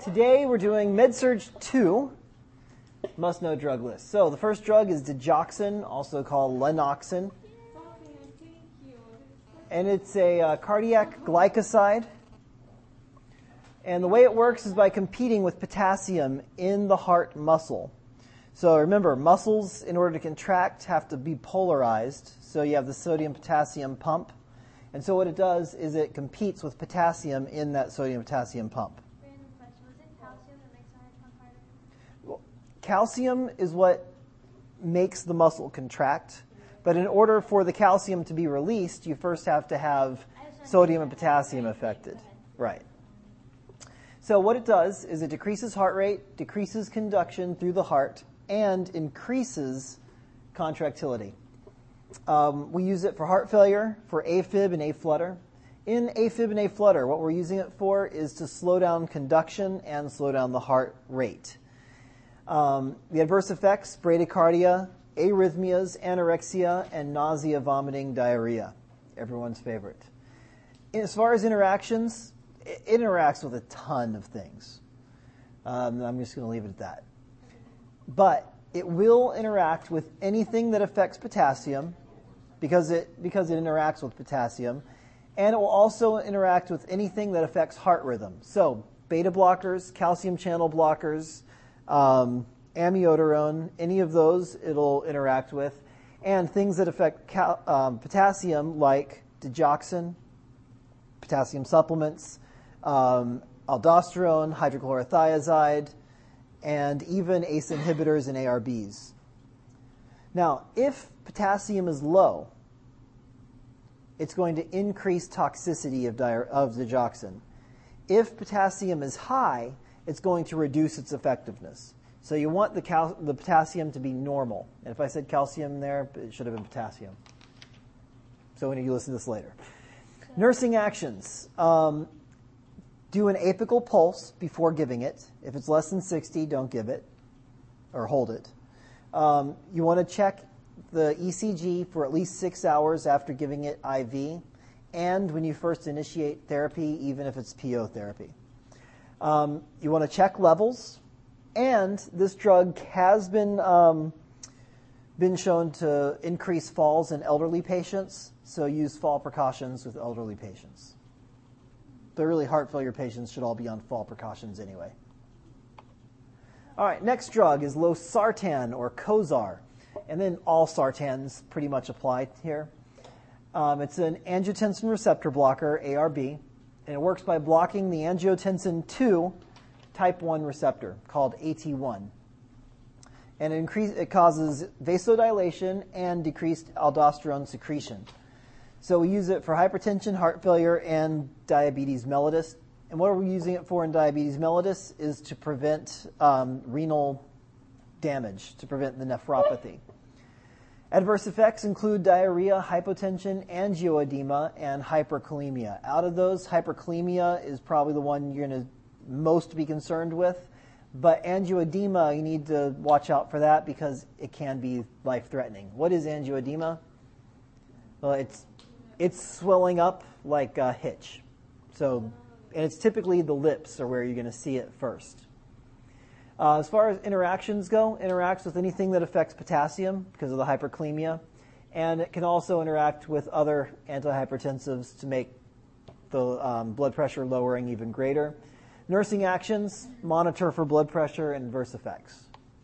Today we're doing MedSurg 2, must-know drug list. So the first drug is digoxin, also called Lenoxin. And it's a cardiac glycoside. And the way it works is by competing with potassium in the heart muscle. So remember, muscles, in order to contract, have to be polarized. So you have the sodium-potassium pump. And so what it does is it competes with potassium in that sodium-potassium pump. Well, calcium is what makes the muscle contract. But in order for the calcium to be released, you first have to have sodium and potassium affected. Right. So what it does is it decreases heart rate, decreases conduction through the heart, and increases contractility. We use it for heart failure, for AFib and AFlutter. In AFib and AFlutter, what we're using it for is to slow down conduction and slow down the heart rate. The adverse effects, bradycardia, arrhythmias, anorexia, and nausea, vomiting, diarrhea. Everyone's favorite. As far as interactions, it interacts with a ton of things. I'm just going to leave it at that. But it will interact with anything that affects potassium because it interacts with potassium. And it will also interact with anything that affects heart rhythm. So beta blockers, calcium channel blockers, amiodarone, any of those it'll interact with. And things that affect potassium like digoxin, potassium supplements, aldosterone, hydrochlorothiazide, and even ACE inhibitors and ARBs. Now, if potassium is low, it's going to increase toxicity of digoxin. If potassium is high, it's going to reduce its effectiveness. So you want the potassium to be normal. And if I said calcium there, it should have been potassium. So when you listen to this later. Nursing actions. Do an apical pulse before giving it. If it's less than 60, don't give it or hold it. You want to check the ECG for at least 6 hours after giving it IV and when you first initiate therapy, even if it's PO therapy. You want to check levels, and this drug has been shown to increase falls in elderly patients, so use fall precautions with elderly patients. But really, heart failure patients should all be on fall precautions anyway. All right, next drug is losartan or Cozar. And then all sartans pretty much apply here. It's an angiotensin receptor blocker, ARB, and it works by blocking the angiotensin II type 1 receptor called AT1. And it causes vasodilation and decreased aldosterone secretion. So we use it for hypertension, heart failure, and diabetes mellitus. And what are we using it for in diabetes mellitus is to prevent renal damage, to prevent the nephropathy. Adverse effects include diarrhea, hypotension, angioedema, and hyperkalemia. Out of those, hyperkalemia is probably the one you're going to most be concerned with. But angioedema, you need to watch out for that because it can be life-threatening. What is angioedema? Well, it's swelling up like a hitch. And it's typically the lips are where you're going to see it first. As far as interactions go, interacts with anything that affects potassium because of the hyperkalemia. And it can also interact with other antihypertensives to make the blood pressure lowering even greater. Nursing actions, monitor for blood pressure and adverse effects.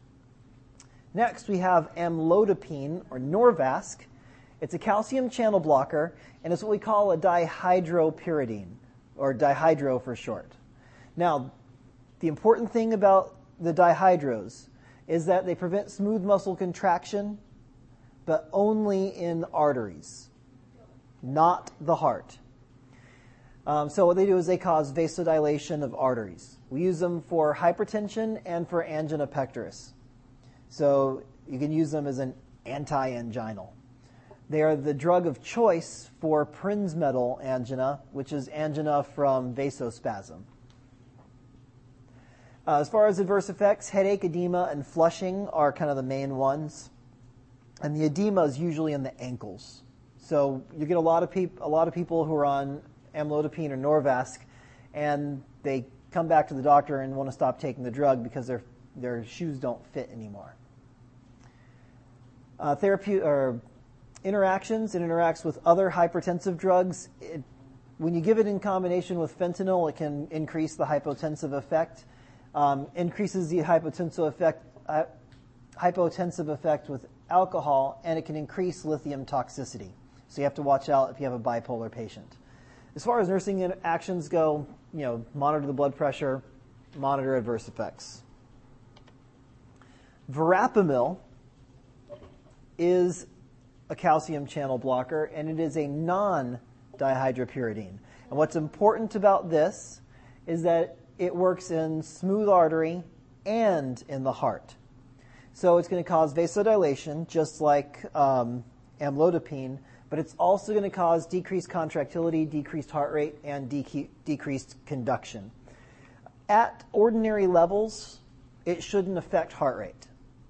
Next, we have amlodipine, or Norvasc. It's a calcium channel blocker, and it's what we call a dihydropyridine, or dihydro for short. Now, the important thing about the dihydros is that they prevent smooth muscle contraction, but only in arteries, not the heart. So what they do is they cause vasodilation of arteries. We use them for hypertension and for angina pectoris. So you can use them as an anti-anginal. They are the drug of choice for Prinzmetal angina, which is angina from vasospasm. As far as adverse effects, headache, edema, and flushing are kind of the main ones. And the edema is usually in the ankles. So you get a lot of people who are on amlodipine or Norvasc, and they come back to the doctor and want to stop taking the drug because their shoes don't fit anymore. Therapy or interactions, it interacts with other hypertensive drugs. When you give it in combination with fentanyl, it can increase the hypotensive effect, increases the hypotensive effect with alcohol, and it can increase lithium toxicity. So you have to watch out if you have a bipolar patient. As far as nursing actions go, monitor the blood pressure, monitor adverse effects. Verapamil is a calcium channel blocker, and it is a non-dihydropyridine. And what's important about this is that it works in smooth artery and in the heart. So it's going to cause vasodilation, just like amlodipine, but it's also going to cause decreased contractility, decreased heart rate, and decreased conduction. At ordinary levels, it shouldn't affect heart rate.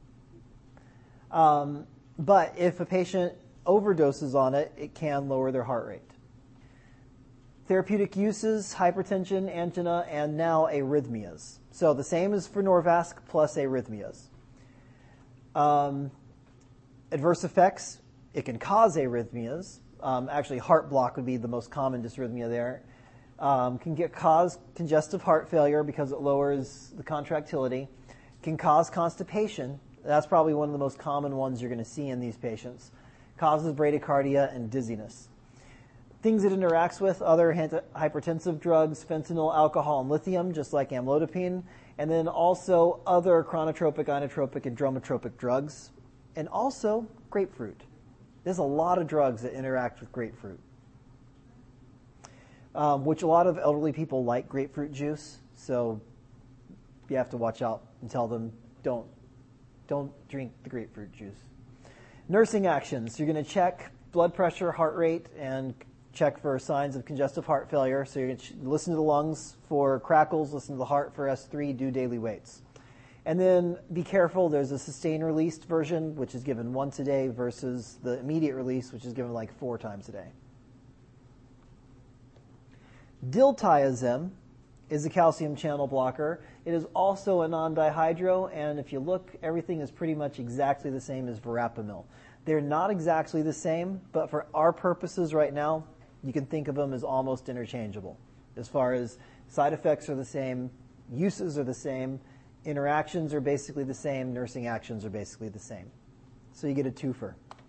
But if a patient overdoses on it, it can lower their heart rate. Therapeutic uses, hypertension, angina, and now arrhythmias. So the same as for Norvasc plus arrhythmias. Adverse effects, it can cause arrhythmias. Actually, heart block would be the most common dysrhythmia there. Can cause congestive heart failure because it lowers the contractility. Can cause constipation. That's probably one of the most common ones you're going to see in these patients. Causes bradycardia and dizziness. Things it interacts with, other hypertensive drugs, fentanyl, alcohol, and lithium, just like amlodipine. And then also other chronotropic, inotropic, and dromotropic drugs. And also grapefruit. There's a lot of drugs that interact with grapefruit. Which a lot of elderly people like grapefruit juice. So you have to watch out and tell them, don't drink the grapefruit juice. Nursing actions. You're going to check blood pressure, heart rate, and check for signs of congestive heart failure. So you're going to listen to the lungs for crackles, listen to the heart for S3, do daily weights. And then be careful, there's a sustained released version, which is given once a day, versus the immediate release, which is given like 4 times a day. Diltiazem is a calcium channel blocker. It is also a non-dihydro, and if you look, everything is pretty much exactly the same as verapamil. They're not exactly the same, but for our purposes right now, you can think of them as almost interchangeable. As far as side effects are the same, uses are the same, interactions are basically the same, nursing actions are basically the same. So you get a twofer.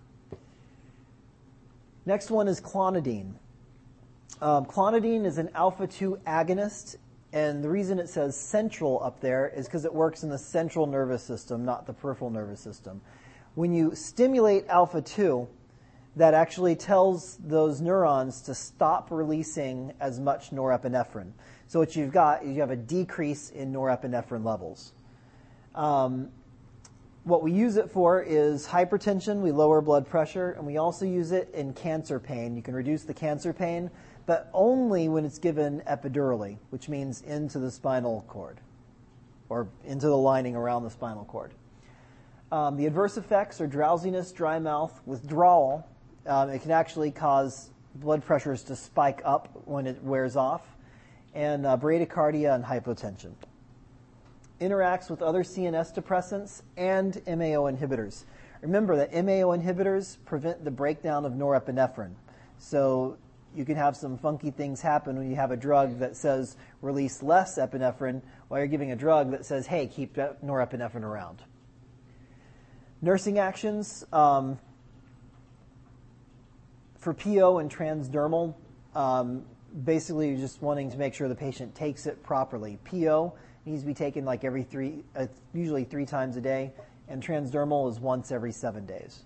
Next one is clonidine. Clonidine is an alpha-2 agonist, and the reason it says central up there is because it works in the central nervous system, not the peripheral nervous system. When you stimulate alpha-2, that actually tells those neurons to stop releasing as much norepinephrine. So what you've got is you have a decrease in norepinephrine levels. What we use it for is hypertension. We lower blood pressure, and we also use it in cancer pain. You can reduce the cancer pain, but only when it's given epidurally, which means into the spinal cord or into the lining around the spinal cord. The adverse effects are drowsiness, dry mouth, withdrawal. It can actually cause blood pressures to spike up when it wears off, and bradycardia and hypotension. Interacts with other CNS depressants and MAO inhibitors. Remember that MAO inhibitors prevent the breakdown of norepinephrine. So you can have some funky things happen when you have a drug that says release less epinephrine while you're giving a drug that says, hey, keep norepinephrine around. Nursing actions. For PO and transdermal, basically you're just wanting to make sure the patient takes it properly. PO needs to be taken like usually 3 times a day, and transdermal is once every 7 days.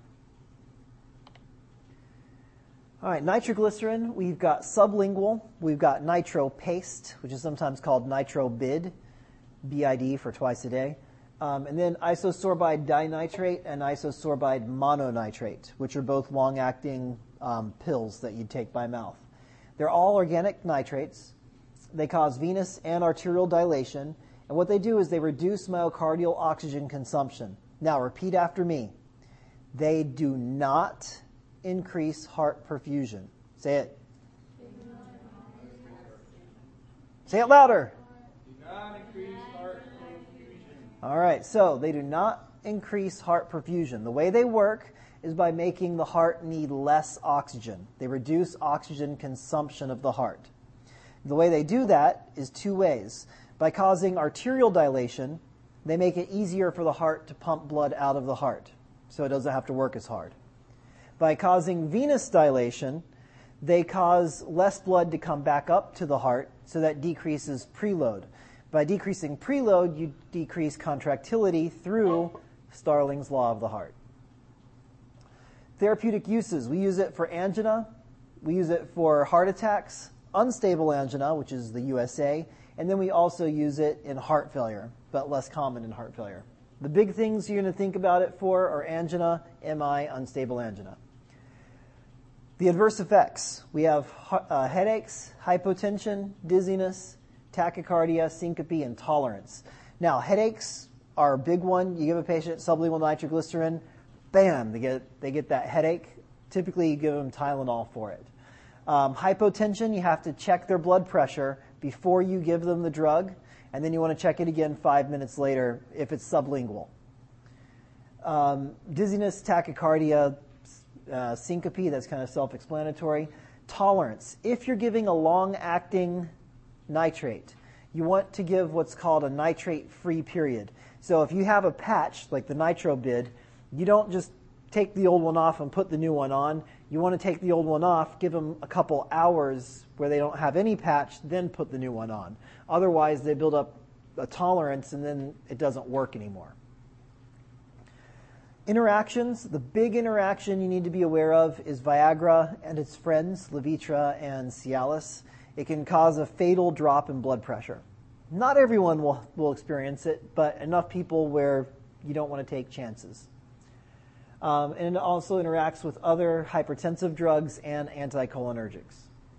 All right, nitroglycerin, we've got sublingual, we've got nitro paste, which is sometimes called nitrobid, BID for twice a day, and then isosorbide dinitrate and isosorbide mononitrate, which are both long-acting pills that you take by mouth. They're all organic nitrates. They cause venous and arterial dilation, and what they do is they reduce myocardial oxygen consumption. Now, repeat after me. They do not increase heart perfusion. Say it. Say it louder. All right, so they do not increase heart perfusion. The way they work is by making the heart need less oxygen. They reduce oxygen consumption of the heart. The way they do that is two ways. By causing arterial dilation, they make it easier for the heart to pump blood out of the heart, so it doesn't have to work as hard. By causing venous dilation, they cause less blood to come back up to the heart, so that decreases preload. By decreasing preload, you decrease contractility through Starling's law of the heart. Therapeutic uses. We use it for angina. We use it for heart attacks, unstable angina, which is the USA, and then we also use it in heart failure, but less common in heart failure. The big things you're going to think about it for are angina, MI, unstable angina. The adverse effects. We have headaches, hypotension, dizziness, tachycardia, syncope, and tolerance. Now, headaches are a big one. You give a patient sublingual nitroglycerin, bam, they get that headache. Typically, you give them Tylenol for it. Hypotension, you have to check their blood pressure before you give them the drug, and then you want to check it again 5 minutes later if it's sublingual. Dizziness, tachycardia, syncope, that's kind of self-explanatory. Tolerance. If you're giving a long-acting nitrate, you want to give what's called a nitrate-free period. So if you have a patch, like the NitroBid, you don't just take the old one off and put the new one on. You want to take the old one off, give them a couple hours where they don't have any patch, then put the new one on. Otherwise, they build up a tolerance and then it doesn't work anymore. Interactions. The big interaction you need to be aware of is Viagra and its friends, Levitra and Cialis. It can cause a fatal drop in blood pressure. Not everyone will experience it, but enough people where you don't want to take chances. And it also interacts with other hypertensive drugs and anticholinergics.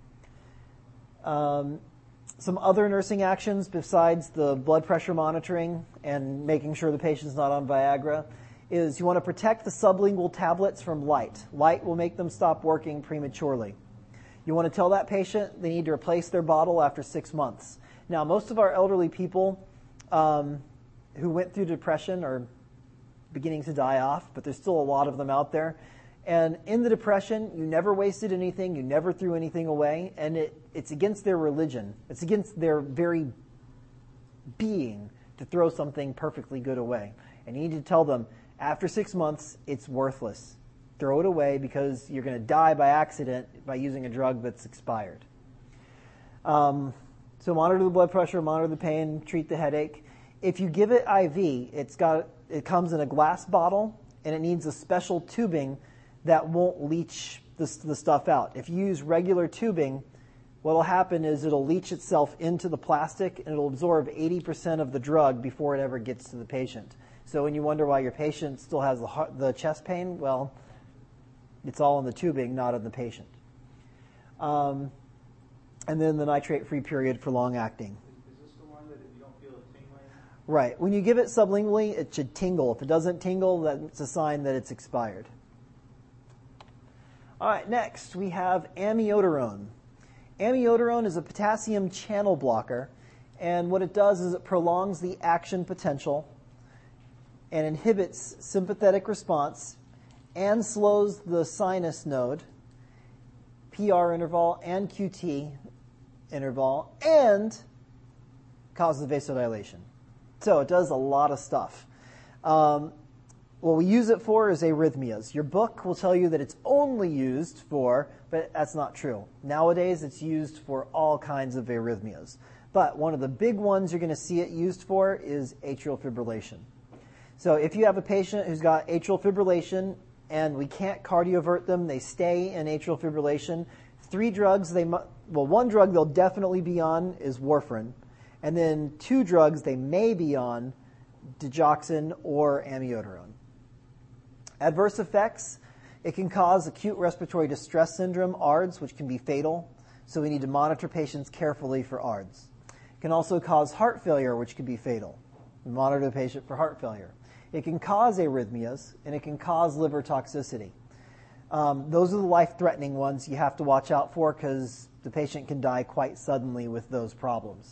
Some other nursing actions besides the blood pressure monitoring and making sure the patient's not on Viagra is you want to protect the sublingual tablets from light. Light will make them stop working prematurely. You want to tell that patient they need to replace their bottle after 6 months. Now, most of our elderly people who went through depression are beginning to die off, but there's still a lot of them out there. And in the depression, you never wasted anything, you never threw anything away, and it's against their religion. It's against their very being to throw something perfectly good away. And you need to tell them, after 6 months, it's worthless. Throw it away because you're going to die by accident by using a drug that's expired. So monitor the blood pressure, monitor the pain, treat the headache. If you give it IV, it comes in a glass bottle, and it needs a special tubing that won't leach the stuff out. If you use regular tubing, what will happen is it'll leach itself into the plastic, and it'll absorb 80% of the drug before it ever gets to the patient. So when you wonder why your patient still has the chest pain, well, it's all in the tubing, not in the patient. And then the nitrate-free period for long-acting. Is this the one that if you don't feel it tingling? Right. When you give it sublingually, it should tingle. If it doesn't tingle, that's a sign that it's expired. All right, next we have amiodarone. Amiodarone is a potassium channel blocker, and what it does is it prolongs the action potential and inhibits sympathetic response and slows the sinus node, PR interval and QT interval, and causes vasodilation. So it does a lot of stuff. What we use it for is arrhythmias. Your book will tell you that it's only used for, but that's not true. Nowadays, it's used for all kinds of arrhythmias. But one of the big ones you're going to see it used for is atrial fibrillation. So if you have a patient who's got atrial fibrillation and we can't cardiovert them, they stay in atrial fibrillation, 3 drugs, one drug they'll definitely be on is warfarin. And then 2 drugs they may be on, digoxin or amiodarone. Adverse effects, it can cause acute respiratory distress syndrome, ARDS, which can be fatal. So we need to monitor patients carefully for ARDS. It can also cause heart failure, which can be fatal. We monitor the patient for heart failure. It can cause arrhythmias, and it can cause liver toxicity. Those are the life-threatening ones you have to watch out for because the patient can die quite suddenly with those problems.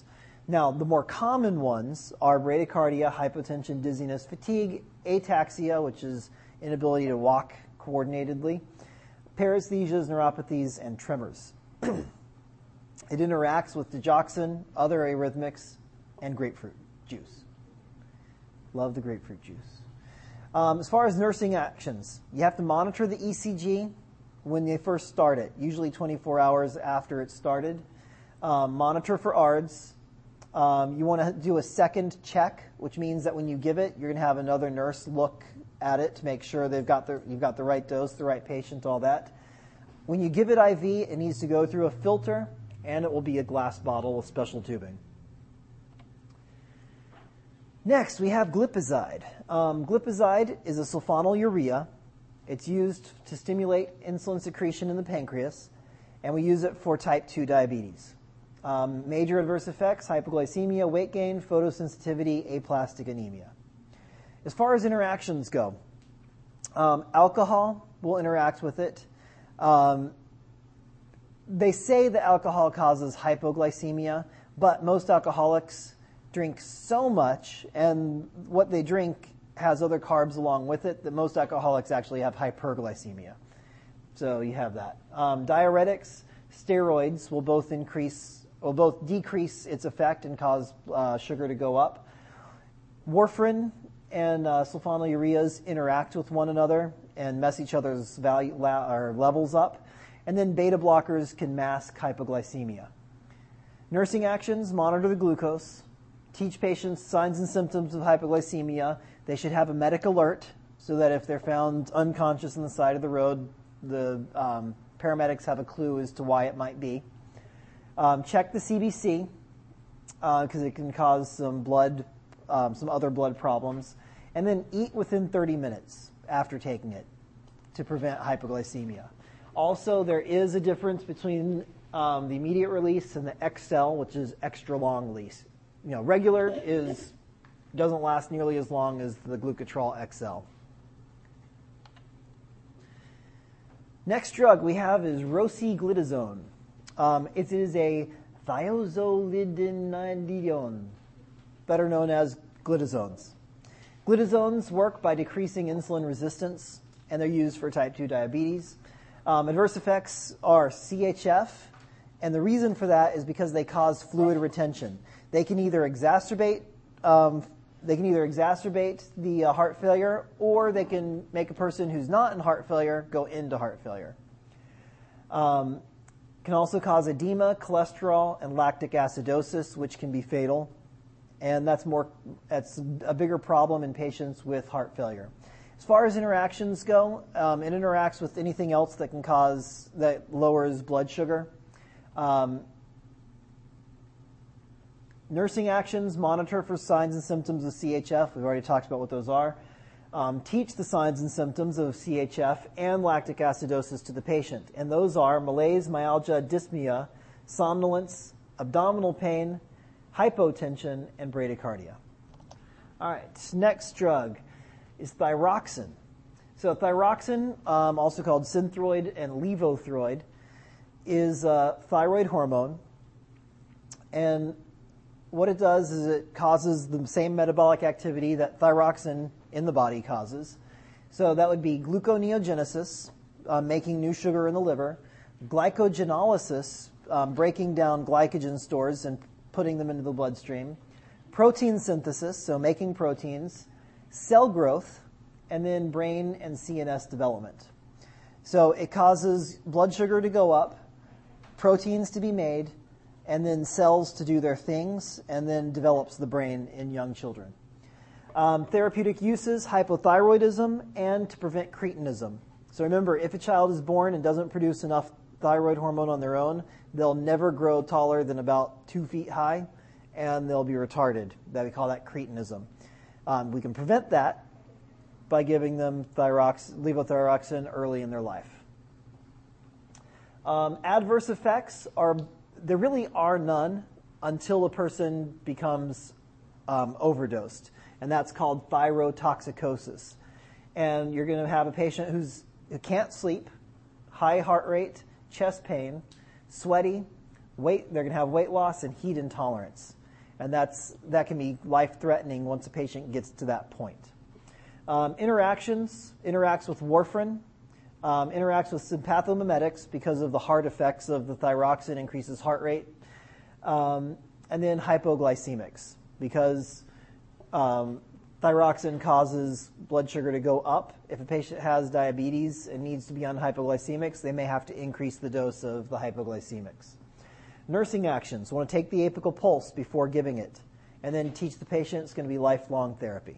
Now, the more common ones are bradycardia, hypotension, dizziness, fatigue, ataxia, which is inability to walk coordinatedly, paresthesias, neuropathies, and tremors. It interacts with digoxin, other arrhythmics, and grapefruit juice. Love the grapefruit juice. As far as nursing actions, you have to monitor the ECG when they first start it, usually 24 hours after it started. Monitor for ARDS. You want to do a second check, which means that when you give it, you're going to have another nurse look at it to make sure you've got the right dose, the right patient, all that. When you give it IV, it needs to go through a filter, and it will be a glass bottle with special tubing. Next, we have glipizide. Glipizide is a sulfonylurea. It's used to stimulate insulin secretion in the pancreas, and we use it for type 2 diabetes. Major adverse effects: hypoglycemia, weight gain, photosensitivity, aplastic anemia. As far as interactions go, alcohol will interact with it. They say that alcohol causes hypoglycemia, but most alcoholics drink so much, and what they drink has other carbs along with it, that most alcoholics actually have hyperglycemia. So you have that. Diuretics, steroids will both decrease its effect and cause sugar to go up. Warfarin and sulfonylureas interact with one another and mess each other's levels up. And then beta blockers can mask hypoglycemia. Nursing actions: monitor the glucose, teach patients signs and symptoms of hypoglycemia. They should have a medic alert so that if they're found unconscious on the side of the road, the paramedics have a clue as to why it might be. Check the CBC because it can cause some other blood problems. And then eat within 30 minutes after taking it to prevent hypoglycemia. Also, there is a difference between the immediate release and the XL, which is extra long release. Regular doesn't last nearly as long as the Glucotrol XL. Next drug we have is rosiglitazone. It is a thiazolidinedione, better known as glitazones. Glitazones work by decreasing insulin resistance, and they're used for type 2 diabetes. Adverse effects are CHF, and the reason for that is because they cause fluid retention. They can either exacerbate the heart failure, or they can make a person who's not in heart failure go into heart failure. Can also cause edema, cholesterol, and lactic acidosis, which can be fatal. And that's a bigger problem in patients with heart failure. As far as interactions go, it interacts with anything else that lowers blood sugar. Nursing actions: monitor for signs and symptoms of CHF. We've already talked about what those are. Teach the signs and symptoms of CHF and lactic acidosis to the patient. And those are malaise, myalgia, dyspnea, somnolence, abdominal pain, hypotension, and bradycardia. All right, next drug is thyroxine. So thyroxine, also called Synthroid and Levothyroid, is a thyroid hormone. And what it does is it causes the same metabolic activity that thyroxine in the body causes. So that would be gluconeogenesis, making new sugar in the liver, glycogenolysis, breaking down glycogen stores and putting them into the bloodstream, protein synthesis, so making proteins, cell growth, and then brain and CNS development. So it causes blood sugar to go up, proteins to be made, and then cells to do their things, and then develops the brain in young children. Therapeutic uses: hypothyroidism and to prevent cretinism. So remember, if a child is born and doesn't produce enough thyroid hormone on their own, they'll never grow taller than about 2 feet high, and they'll be retarded. We call that cretinism. We can prevent that by giving them levothyroxine early in their life. Adverse effects there really are none until a person becomes overdosed, and that's called thyrotoxicosis. And you're going to have a patient who can't sleep, high heart rate, chest pain, sweaty, they're going to have weight loss and heat intolerance. And that can be life-threatening once a patient gets to that point. Interacts with warfarin, interacts with sympathomimetics because of the heart effects of the thyroxine, increases heart rate, and then hypoglycemics because thyroxine causes blood sugar to go up. If a patient has diabetes and needs to be on hypoglycemics, they may have to increase the dose of the hypoglycemics. Nursing actions, want to take the apical pulse before giving it, and then teach the patient it's going to be lifelong therapy.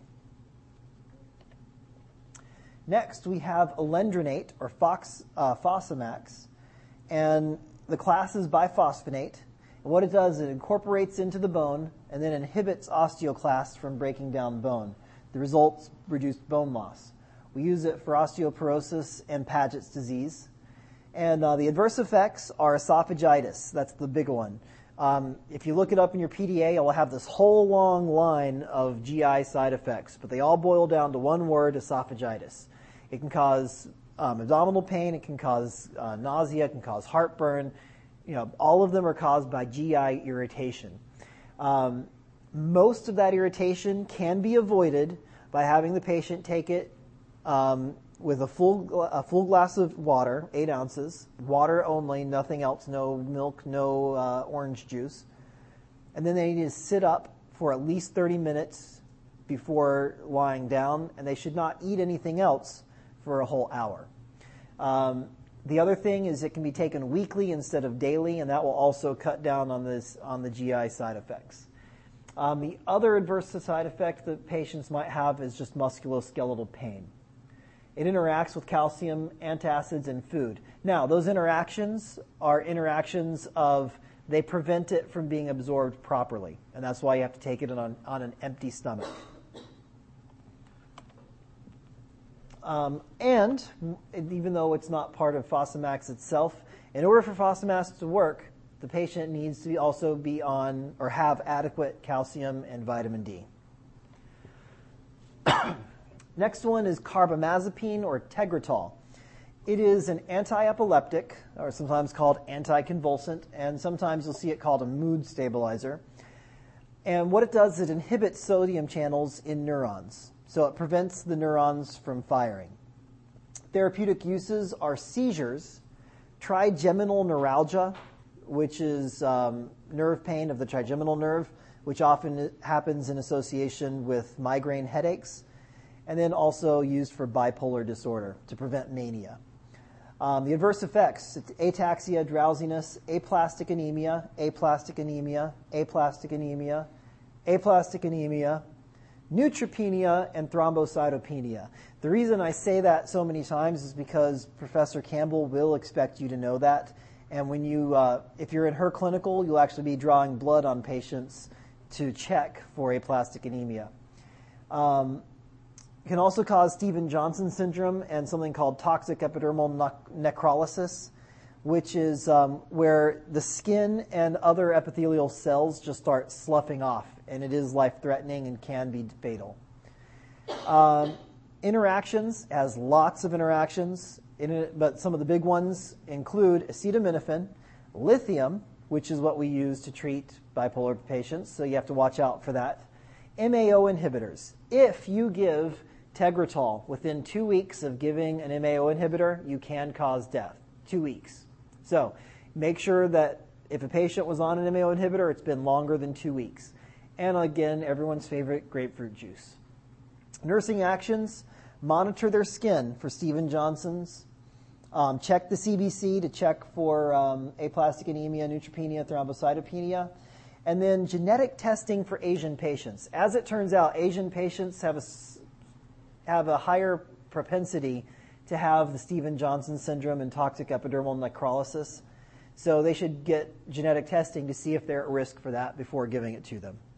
Next, we have alendronate, or Fosamax, and the class is biphosphonate. And what it does, it incorporates into the bone and then inhibits osteoclasts from breaking down bone. The results, reduced bone loss. We use it for osteoporosis and Paget's disease. And the adverse effects are esophagitis. That's the big one. If you look it up in your PDA, it will have this whole long line of GI side effects, but they all boil down to one word, esophagitis. It can cause abdominal pain. It can cause nausea. It can cause heartburn. All of them are caused by GI irritation. Most of that irritation can be avoided by having the patient take it with a full glass of water, 8 ounces, water only, nothing else, no milk, no orange juice. And then they need to sit up for at least 30 minutes before lying down, and they should not eat anything else for a whole hour. The other thing is it can be taken weekly instead of daily, and that will also cut down on the GI side effects. The other adverse side effect that patients might have is just musculoskeletal pain. It interacts with calcium, antacids, and food. Now, those interactions are interactions of they prevent it from being absorbed properly, and that's why you have to take it on an empty stomach. And even though it's not part of Fosamax itself, in order for Fosamax to work, the patient needs to also be on or have adequate calcium and vitamin D. Next one is carbamazepine or Tegretol. It is an anti-epileptic, or sometimes called anticonvulsant, and sometimes you'll see it called a mood stabilizer. And what it does is it inhibits sodium channels in neurons. So it prevents the neurons from firing. Therapeutic uses are seizures, trigeminal neuralgia, which is nerve pain of the trigeminal nerve, which often happens in association with migraine headaches, and then also used for bipolar disorder to prevent mania. The adverse effects, ataxia, drowsiness, aplastic anemia, aplastic anemia, aplastic anemia, aplastic anemia, neutropenia, and thrombocytopenia. The reason I say that so many times is because Professor Campbell will expect you to know that. And when if you're in her clinical, you'll actually be drawing blood on patients to check for aplastic anemia. It can also cause Stevens-Johnson syndrome and something called toxic epidermal necrolysis, which is where the skin and other epithelial cells just start sloughing off, and it is life-threatening and can be fatal. Interactions, has lots of interactions, but some of the big ones include acetaminophen, lithium, which is what we use to treat bipolar patients, so you have to watch out for that. MAO inhibitors. If you give Tegretol within 2 weeks of giving an MAO inhibitor, you can cause death. 2 weeks. So make sure that if a patient was on an MAO inhibitor, it's been longer than 2 weeks. And again, everyone's favorite, grapefruit juice. Nursing actions, monitor their skin for Stevens-Johnson's. Check the CBC to check for aplastic anemia, neutropenia, thrombocytopenia. And then genetic testing for Asian patients. As it turns out, Asian patients have a higher propensity to have the Stevens-Johnson syndrome and toxic epidermal necrolysis. So they should get genetic testing to see if they're at risk for that before giving it to them.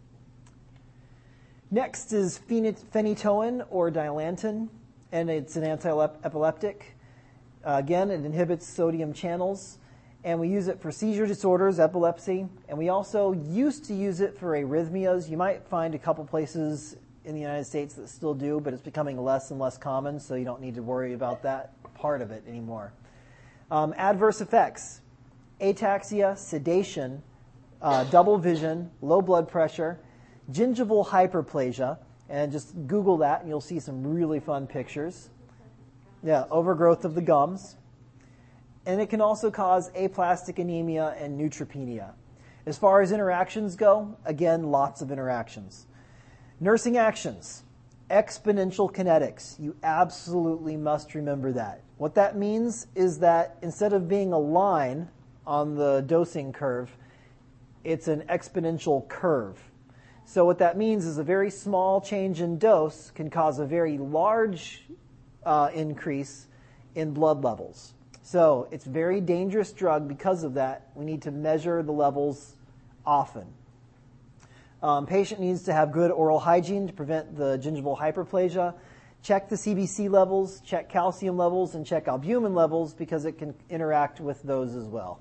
Next is phenytoin or Dilantin, and it's an anti-epileptic. Again, it inhibits sodium channels, and we use it for seizure disorders, epilepsy, and we also used to use it for arrhythmias. You might find a couple places in the United States that still do, but it's becoming less and less common, so you don't need to worry about that part of it anymore. Adverse effects, ataxia, sedation, double vision, low blood pressure, gingival hyperplasia, and just Google that and you'll see some really fun pictures. Yeah, overgrowth of the gums. And it can also cause aplastic anemia and neutropenia. As far as interactions go, again, lots of interactions. Nursing actions, exponential kinetics. You absolutely must remember that. What that means is that instead of being a line on the dosing curve, it's an exponential curve. So what that means is a very small change in dose can cause a very large increase in blood levels. So it's a very dangerous drug because of that. We need to measure the levels often. Patient needs to have good oral hygiene to prevent the gingival hyperplasia. Check the CBC levels, check calcium levels, and check albumin levels because it can interact with those as well.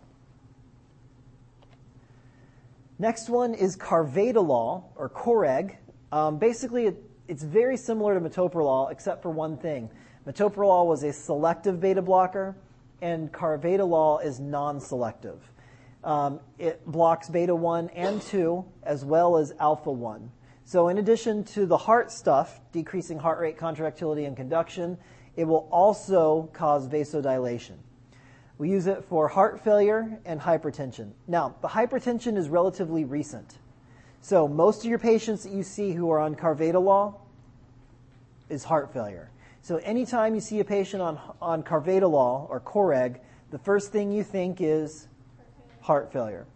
Next one is carvedilol, or Coreg. Basically, it's very similar to metoprolol, except for one thing. Metoprolol was a selective beta blocker, and carvedilol is non-selective. It blocks beta 1 and 2, as well as alpha 1. So in addition to the heart stuff, decreasing heart rate, contractility, and conduction, it will also cause vasodilation. We use it for heart failure and hypertension. Now, the hypertension is relatively recent. So most of your patients that you see who are on carvedilol is heart failure. So anytime you see a patient on carvedilol or Coreg, the first thing you think is heart failure.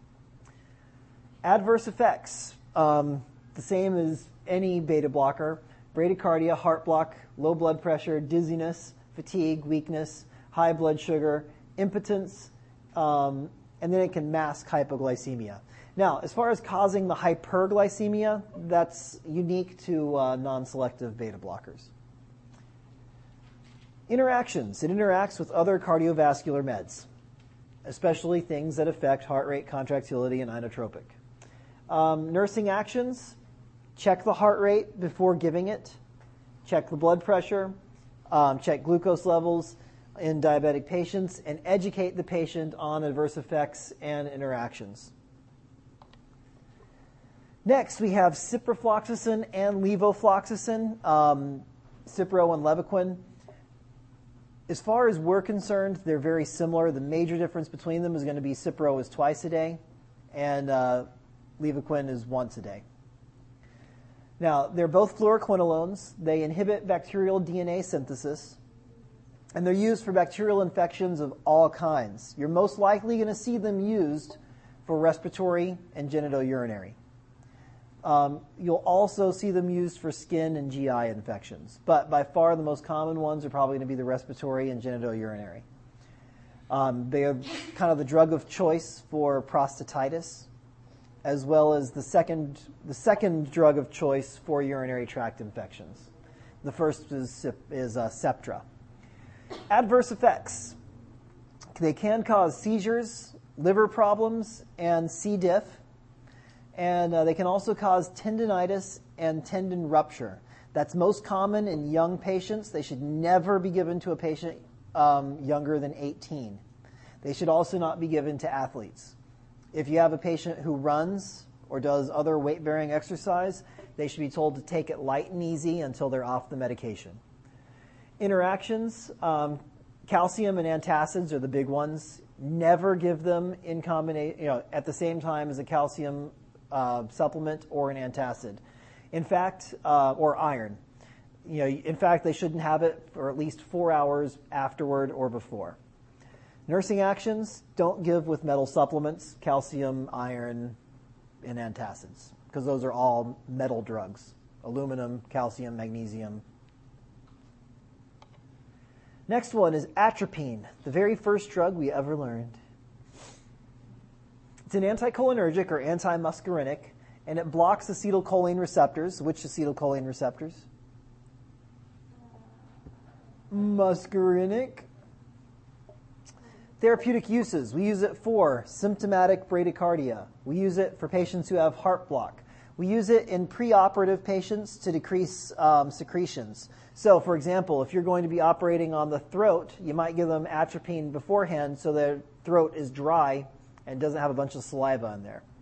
Adverse effects, the same as any beta blocker: bradycardia, heart block, low blood pressure, dizziness, fatigue, weakness, high blood sugar, impotence, and then it can mask hypoglycemia. Now, as far as causing the hyperglycemia, that's unique to non-selective beta blockers. Interactions. It interacts with other cardiovascular meds, especially things that affect heart rate, contractility, and inotropic. Nursing actions: check the heart rate before giving it, check the blood pressure, check glucose levels in diabetic patients, and educate the patient on adverse effects and interactions. Next, we have ciprofloxacin and levofloxacin, Cipro and Levaquin. As far as we're concerned, they're very similar. The major difference between them is going to be Cipro is twice a day, and Levaquin is once a day. Now, they're both fluoroquinolones. They inhibit bacterial DNA synthesis, and they're used for bacterial infections of all kinds. You're most likely going to see them used for respiratory and genitourinary. You'll also see them used for skin and GI infections, but by far the most common ones are probably going to be the respiratory and genitourinary. They are kind of the drug of choice for prostatitis, as well as the second drug of choice for urinary tract infections. The first is Septra. Adverse effects. They can cause seizures, liver problems, and C. diff. And they can also cause tendinitis and tendon rupture. That's most common in young patients. They should never be given to a patient younger than 18. They should also not be given to athletes. If you have a patient who runs or does other weight-bearing exercise, they should be told to take it light and easy until they're off the medication. Interactions, calcium and antacids are the big ones. Never give them in combination, at the same time as a calcium supplement or an antacid. In fact, or iron. In fact, they shouldn't have it for at least 4 hours afterward or before. Nursing actions: don't give with metal supplements, calcium, iron, and antacids, because those are all metal drugs: aluminum, calcium, magnesium. Next one is atropine, the very first drug we ever learned. It's an anticholinergic or antimuscarinic, and it blocks acetylcholine receptors. Which acetylcholine receptors? Muscarinic. Therapeutic uses. We use it for symptomatic bradycardia. We use it for patients who have heart block. We use it in preoperative patients to decrease secretions. So, for example, if you're going to be operating on the throat, you might give them atropine beforehand so their throat is dry and doesn't have a bunch of saliva in there.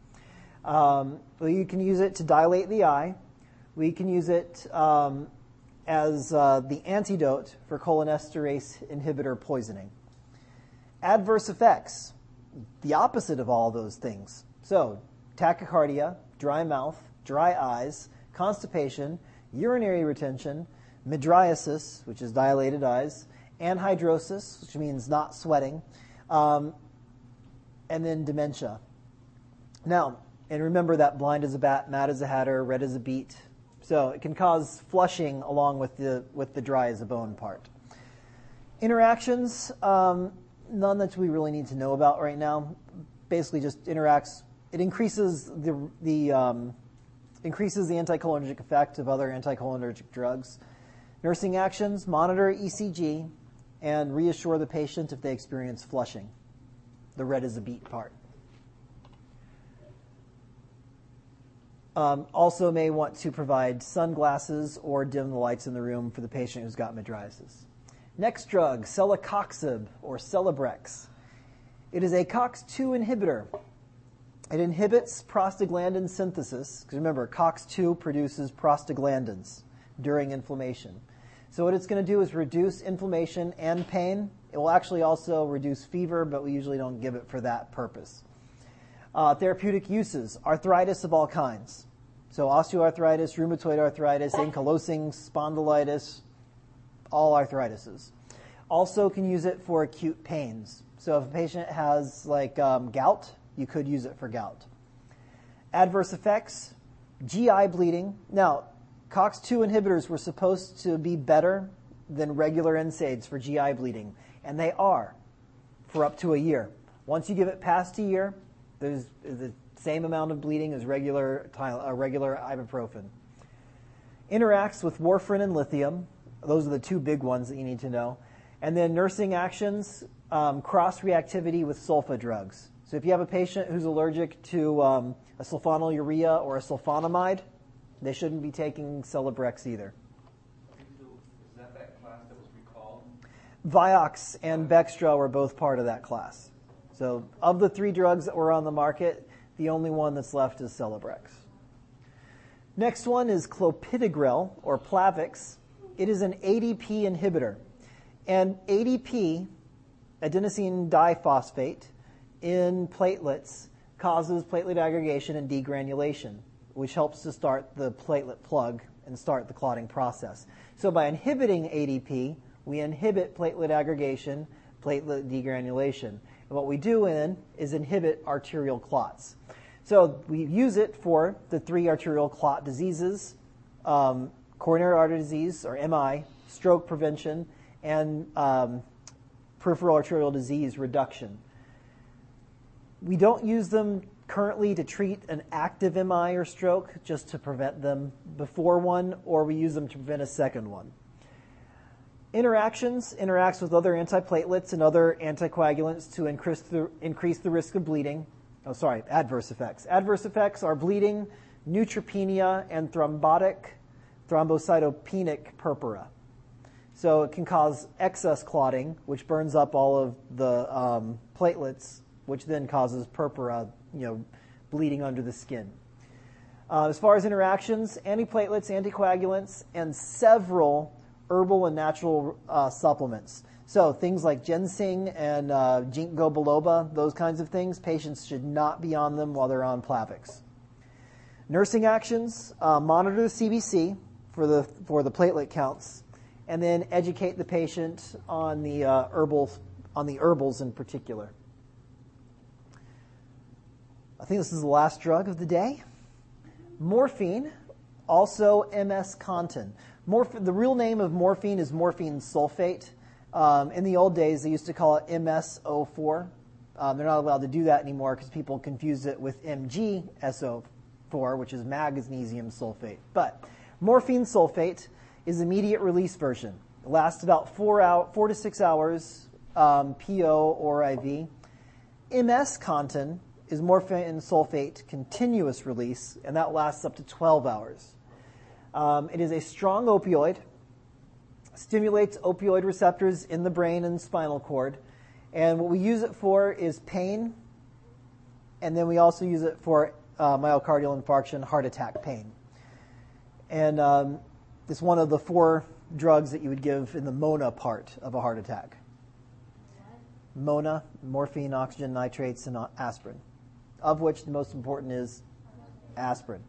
You can use it to dilate the eye. We can use it as the antidote for cholinesterase inhibitor poisoning. Adverse effects, the opposite of all those things. So, tachycardia, dry mouth, dry eyes, constipation, urinary retention, mydriasis, which is dilated eyes, anhidrosis, which means not sweating, and then dementia. Now, and remember that blind as a bat, mad as a hatter, red as a beet. So it can cause flushing along with the dry as a bone part. Interactions, none that we really need to know about right now. Basically, just interacts. It increases the anticholinergic effect of other anticholinergic drugs. Nursing actions: monitor ECG and reassure the patient if they experience flushing, the red as a beet part. Also may want to provide sunglasses or dim the lights in the room for the patient who's got mydriasis. Next drug, celecoxib or Celebrex. It is a COX-2 inhibitor. It inhibits prostaglandin synthesis, because remember, COX-2 produces prostaglandins during inflammation. So what it's going to do is reduce inflammation and pain. It will actually also reduce fever, but we usually don't give it for that purpose. Therapeutic uses: arthritis of all kinds. So osteoarthritis, rheumatoid arthritis, ankylosing spondylitis, all arthritises. Also can use it for acute pains. So if a patient has gout, you could use it for gout. Adverse effects: GI bleeding. Now, COX-2 inhibitors were supposed to be better than regular NSAIDs for GI bleeding, and they are for up to a year. Once you give it past a year, there's the same amount of bleeding as regular ibuprofen. Interacts with warfarin and lithium. Those are the two big ones that you need to know. And then nursing actions, cross-reactivity with sulfa drugs. So if you have a patient who's allergic to a sulfonylurea or a sulfonamide, they shouldn't be taking Celebrex either. Is that class that was recalled? Vioxx and Bextra were both part of that class. So of the three drugs that were on the market, the only one that's left is Celebrex. Next one is clopidogrel, or Plavix. It is an ADP inhibitor. And ADP, adenosine diphosphate, in platelets causes platelet aggregation and degranulation, which helps to start the platelet plug and start the clotting process. So by inhibiting ADP, we inhibit platelet aggregation, platelet degranulation. And what we do is inhibit arterial clots. So we use it for the three arterial clot diseases: coronary artery disease, or MI, stroke prevention, and peripheral arterial disease reduction. We don't use them currently to treat an active MI or stroke, just to prevent them before one, or we use them to prevent a second one. Interacts with other antiplatelets and other anticoagulants to increase the risk of bleeding. Adverse effects. Adverse effects are bleeding, neutropenia, and thrombocytopenic purpura. So it can cause excess clotting, which burns up all of the platelets, which then causes purpura, bleeding under the skin. As far as interactions, antiplatelets, anticoagulants, and several herbal and natural supplements. So things like ginseng and ginkgo biloba, those kinds of things, patients should not be on them while they're on Plavix. Nursing actions: monitor the CBC for the platelet counts, and then educate the patient on the herbals in particular. I think this is the last drug of the day. Morphine, also MS-Contin. The real name of morphine is morphine sulfate. In the old days, they used to call it MsO4. They're not allowed to do that anymore because people confuse it with MgSO4, which is magnesium sulfate. But morphine sulfate is immediate release version. It lasts about 4 to 6 hours, PO or IV. MS-Contin is morphine sulfate continuous release, and that lasts up to 12 hours. It is a strong opioid, stimulates opioid receptors in the brain and spinal cord, and what we use it for is pain, and then we also use it for myocardial infarction, heart attack pain. And it's one of the 4 drugs that you would give in the MONA part of a heart attack. MONA, morphine, oxygen, nitrates, and aspirin, of which the most important is aspirin.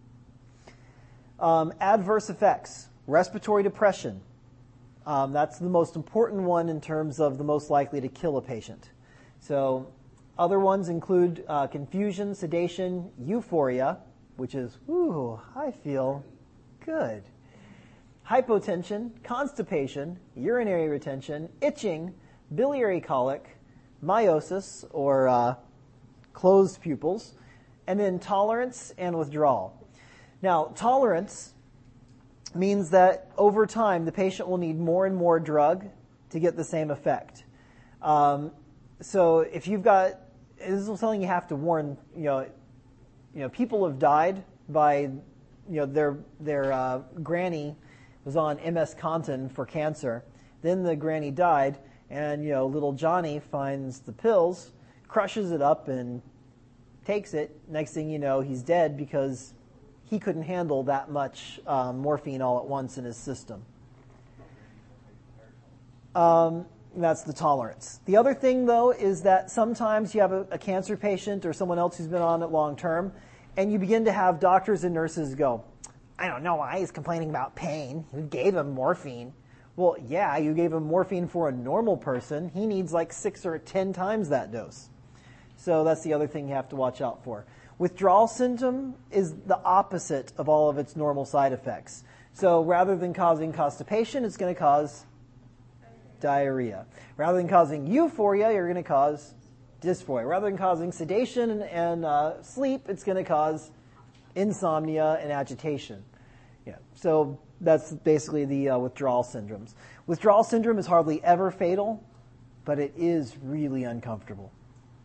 Adverse effects, respiratory depression. That's the most important one in terms of the most likely to kill a patient. So other ones include confusion, sedation, euphoria, which is, ooh, I feel good. Hypotension, constipation, urinary retention, itching, biliary colic, meiosis, or closed pupils, and then tolerance and withdrawal. Now, tolerance means that over time, the patient will need more and more drug to get the same effect. So if you've got, this is something you have to warn, people have died by, their granny was on MS Contin for cancer. Then the granny died, and, little Johnny finds the pills, crushes it up, and takes it. Next thing you know, he's dead because he couldn't handle that much morphine all at once in his system. That's the tolerance. The other thing, though, is that sometimes you have a cancer patient or someone else who's been on it long term, and you begin to have doctors and nurses go, I don't know why he's complaining about pain. You gave him morphine. Well, yeah, you gave him morphine for a normal person. He needs like 6 or 10 times that dose. So that's the other thing you have to watch out for. Withdrawal syndrome is the opposite of all of its normal side effects. So rather than causing constipation, it's going to cause diarrhea. Rather than causing euphoria, you're going to cause dysphoria. Rather than causing sedation and sleep, it's going to cause insomnia and agitation. Yeah. So that's basically the withdrawal syndromes. Withdrawal syndrome is hardly ever fatal, but it is really uncomfortable.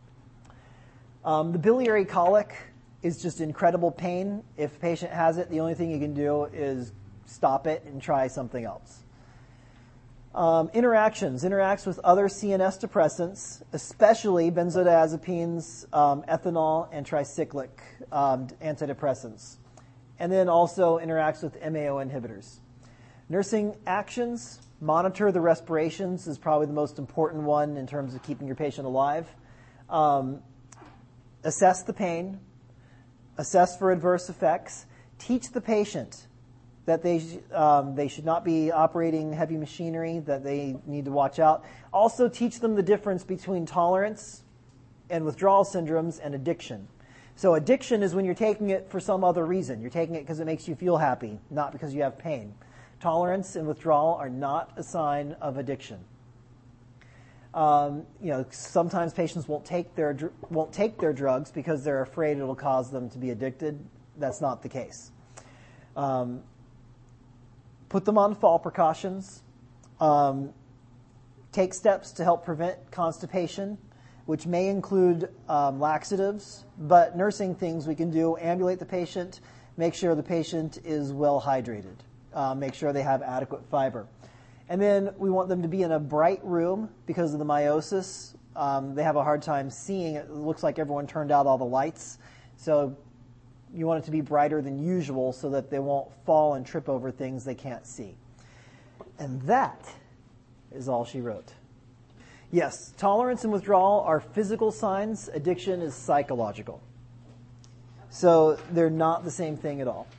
The biliary colic is just incredible pain. If a patient has it, the only thing you can do is stop it and try something else. Interacts with other CNS depressants, especially benzodiazepines, ethanol, and tricyclic antidepressants. And then also interacts with MAO inhibitors. Nursing actions, monitor the respirations is probably the most important one in terms of keeping your patient alive. Assess the pain, assess for adverse effects, teach the patient that they should not be operating heavy machinery, that they need to watch out. Also teach them the difference between tolerance and withdrawal syndromes and addiction. So addiction is when you're taking it for some other reason. You're taking it because it makes you feel happy, not because you have pain. Tolerance and withdrawal are not a sign of addiction. Sometimes patients won't take their drugs because they're afraid it'll cause them to be addicted. That's not the case. Put them on fall precautions. Take steps to help prevent constipation, which may include laxatives, but nursing things we can do: ambulate the patient, make sure the patient is well hydrated, make sure they have adequate fiber. And then we want them to be in a bright room because of the meiosis. They have a hard time seeing. It looks like everyone turned out all the lights. So you want it to be brighter than usual so that they won't fall and trip over things they can't see. And that is all she wrote. Yes, tolerance and withdrawal are physical signs. Addiction is psychological. So they're not the same thing at all.